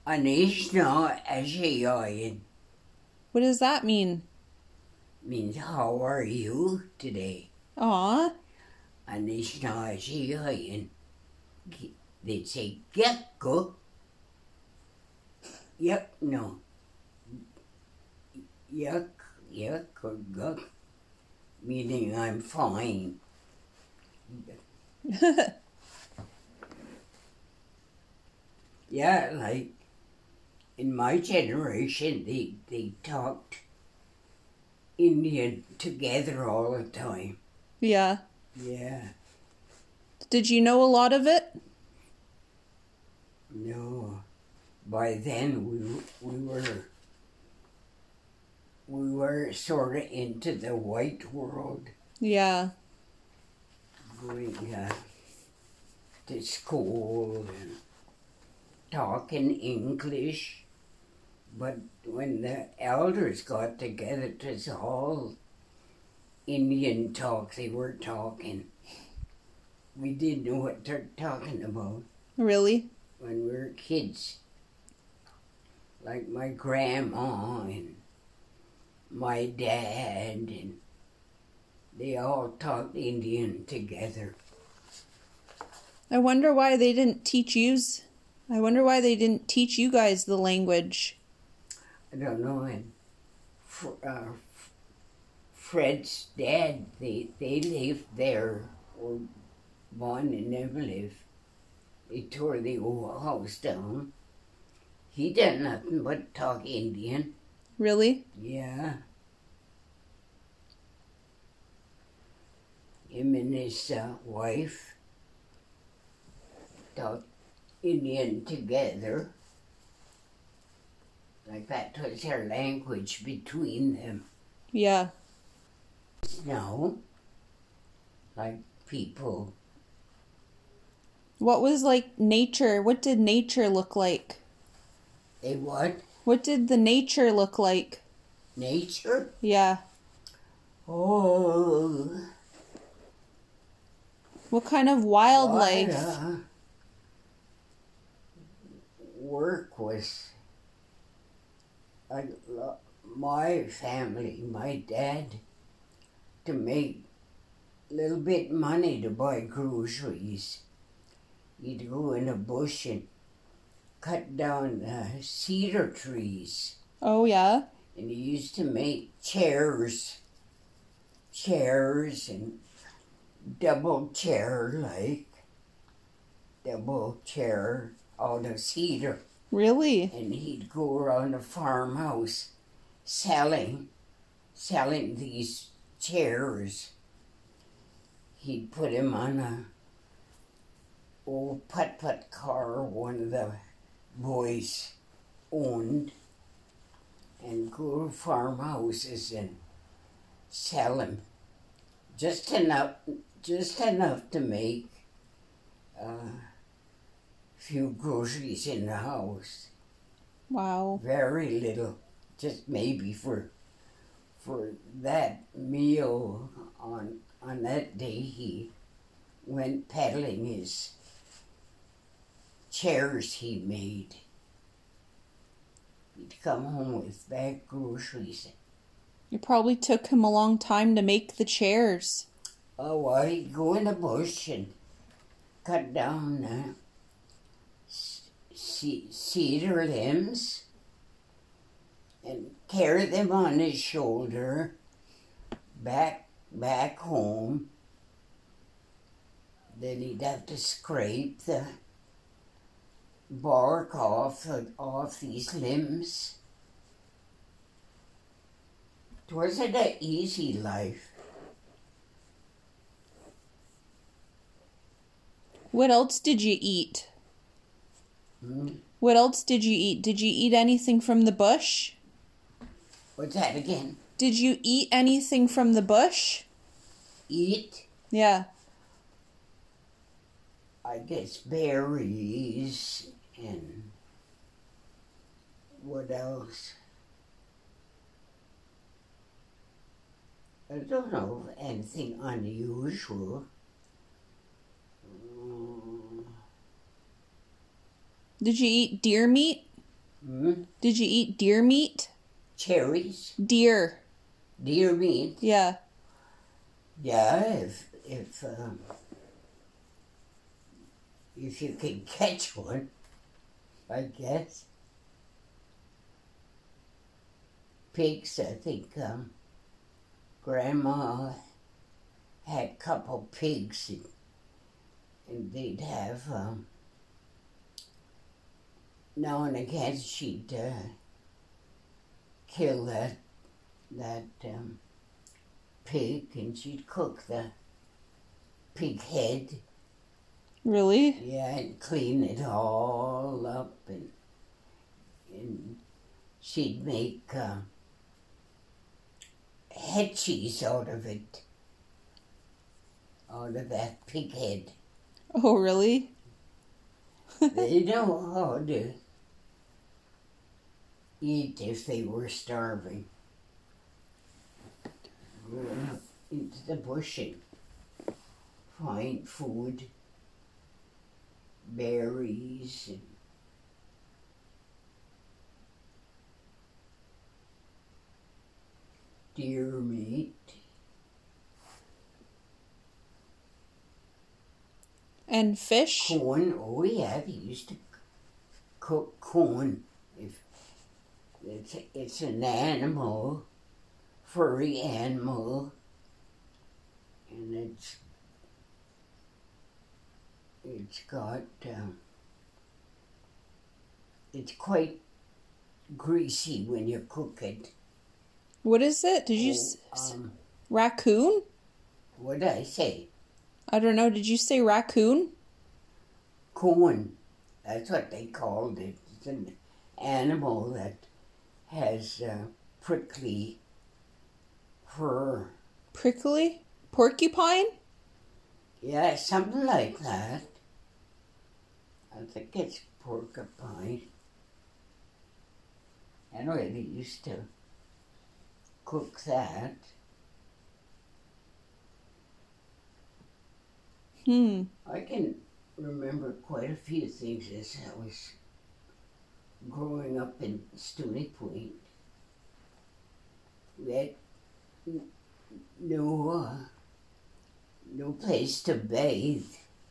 Anishna Ashayan What does that mean? means how are you today? Aw. Anishna Ashayan. They'd say gekko. Yuck, no. Yuck or guck, meaning I'm fine. Yeah, like in my generation, they talked Indian together all the time. Yeah. Yeah, Did you know a lot of it? no. By then, we were sort of into the white world, Yeah. going to school and talking English. But when the elders got together, it was all Indian talk they were talking. We didn't know what they're talking about Really? when we were kids. Like my grandma and my dad, and they all talked Indian together. I wonder why they didn't teach you guys the language. I don't know. And Fred's dad, they lived there, or born and never lived. They tore the old house down. He did nothing but talk Indian. Really? Yeah. Him and his wife talked Indian together. Like that was their language between them. Yeah. Now, like people. What was like nature? What did nature look like? They what? What did the nature look like? Nature? Yeah. Oh. What kind of wildlife? Work was my family, my dad, to make a little bit money to buy groceries. He'd go in a bush and cut down cedar trees. Oh, yeah? And he used to make chairs and double chair out of cedar. Really? And he'd go around the farmhouse selling these chairs. He'd put him on a old putt-putt car one of the boys owned, and go to farmhouses and sell them. Just enough to make a few groceries in the house. Wow. Very little, just maybe for that meal on that day. He went peddling his chairs he made. He'd come home with bag groceries. It probably took him a long time to make the chairs. Oh, well, he'd go in the bush and cut down cedar limbs and carry them on his shoulder back home. Then he'd have to scrape the bark off these limbs. It wasn't an easy life. What else did you eat? What else did you eat? Did you eat anything from the bush? What's that again? Did you eat anything from the bush? Eat? Yeah. I guess berries and what else? I don't know anything unusual. Did you eat deer meat? Did you eat deer meat? Cherries? Deer. Deer meat? Yeah. Yeah, if you can catch one, I guess. Pigs, I think Grandma had a couple pigs, and they'd have, now and again she'd kill that pig, and she'd cook the pig head. Really? Yeah, and clean it all up, and she'd make head cheese out of it, out of that pig head. Oh, really? They know how to eat if they were starving. Going up into the bush and find food, berries, and deer meat. And fish? Corn. Oh yeah, they used to cook corn. If it's an animal, furry animal, and it's got it's quite greasy when you cook it. What is it? Did you raccoon? What did I say? I don't know. Did you say raccoon? Corn. That's what they called it. It's an animal that has prickly fur. Prickly? Porcupine? Yeah, something like that. I think it's porcupine. Anyway, they used to cook that. I can remember quite a few things as I was growing up in Stony Point. We had no place to bathe.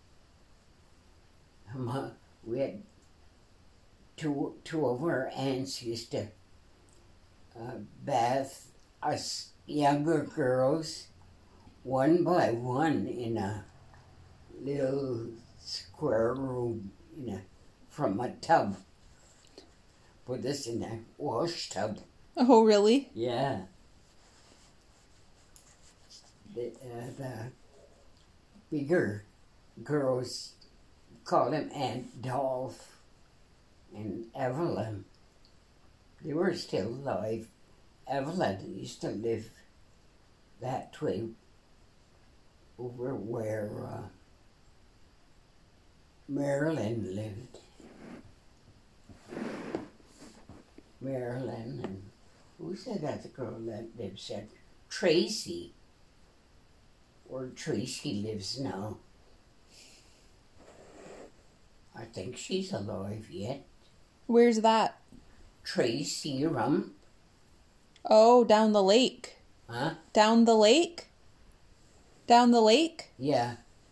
We had two of our aunts used to bath us younger girls one by one in a little square room from a tub. Put this in a wash tub. Oh, really? Yeah. The bigger girls called him Aunt Dolph and Evelyn. They were still alive. Evelyn used to live that way over where Marilyn lived. Marilyn, and who's that other girl that lives there? Tracy. Where Tracy lives now. I think she's alive yet. Where's that? Tracy Rump. Oh, down the lake. Huh? Down the lake? Down the lake? Yeah.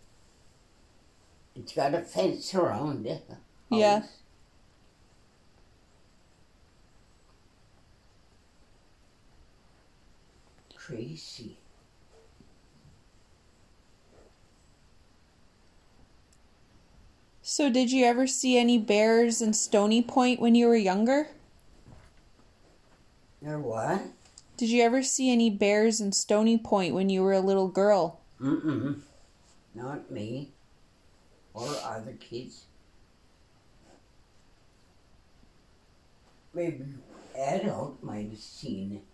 It's got a fence around it. Yeah. Tracy. So did you ever see any bears in Stony Point when you were younger? Or what? Did you ever see any bears in Stony Point when you were a little girl? Mm-mm. Not me. Or other kids. Maybe adult might have seen it.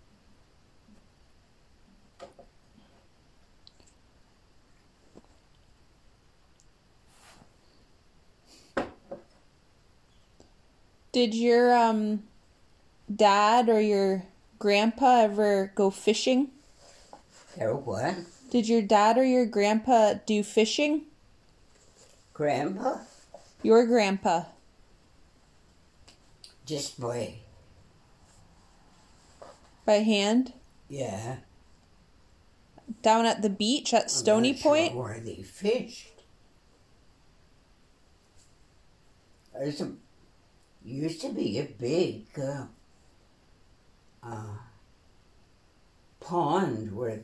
Did your dad or your grandpa ever go fishing? Or what? Did your dad or your grandpa do fishing? Grandpa? Your grandpa. just by hand? yeah. Down at the beach at Stony I'm not Point? sure where they fished. Used to be a big pond where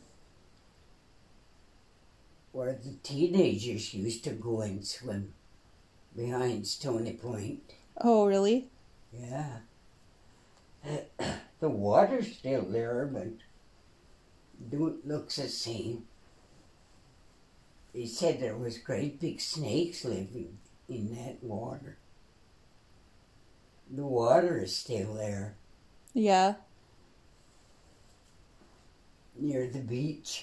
the teenagers used to go and swim behind Stony Point. Oh, really? Yeah. The water's still there, but don't look the same. They said there was great big snakes living in that water. The water is still there Yeah. near the beach.